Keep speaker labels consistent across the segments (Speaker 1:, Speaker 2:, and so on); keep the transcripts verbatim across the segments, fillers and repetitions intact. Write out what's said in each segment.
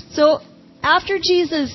Speaker 1: So after Jesus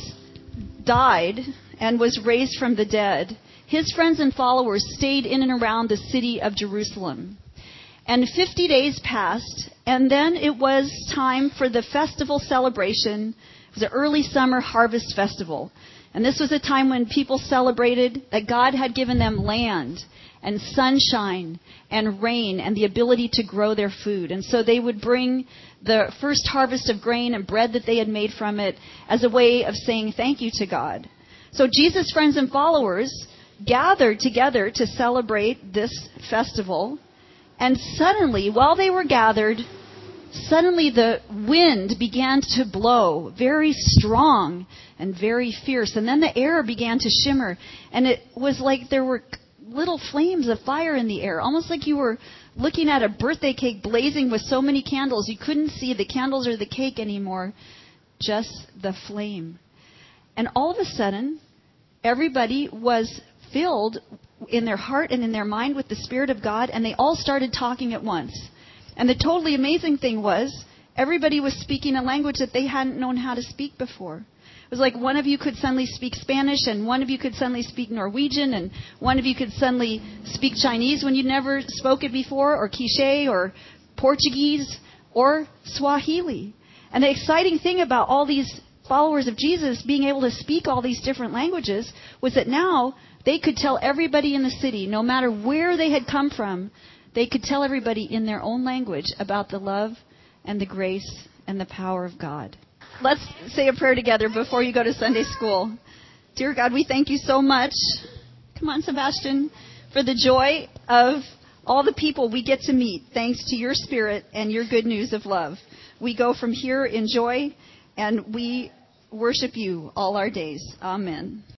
Speaker 1: died and was raised from the dead, his friends and followers stayed in and around the city of Jerusalem. And fifty days passed, and then it was time for the festival celebration. It was an early summer harvest festival. And this was a time when people celebrated that God had given them land and sunshine and rain and the ability to grow their food. And so they would bring the first harvest of grain and bread that they had made from it as a way of saying thank you to God. So Jesus' friends and followers gathered together to celebrate this festival. And suddenly, while they were gathered, suddenly the wind began to blow very strong and very fierce. And then the air began to shimmer. And it was like there were little flames of fire in the air, almost like you were looking at a birthday cake blazing with so many candles. You couldn't see the candles or the cake anymore, just the flame. And all of a sudden, everybody was filled in their heart and in their mind with the Spirit of God, and they all started talking at once. And the totally amazing thing was, everybody was speaking a language that they hadn't known how to speak before. It was like one of you could suddenly speak Spanish, and one of you could suddenly speak Norwegian, and one of you could suddenly speak Chinese when you'd never spoke it before, or Quiche, or Portuguese, or Swahili. And the exciting thing about all these followers of Jesus being able to speak all these different languages was that now they could tell everybody in the city, no matter where they had come from, they could tell everybody in their own language about the love and the grace and the power of God. Let's say a prayer together before you go to Sunday school. Dear God, we thank you so much, come on, Sebastian, for the joy of all the people we get to meet, thanks to your Spirit and your good news of love. We go from here in joy, and we worship you all our days. Amen.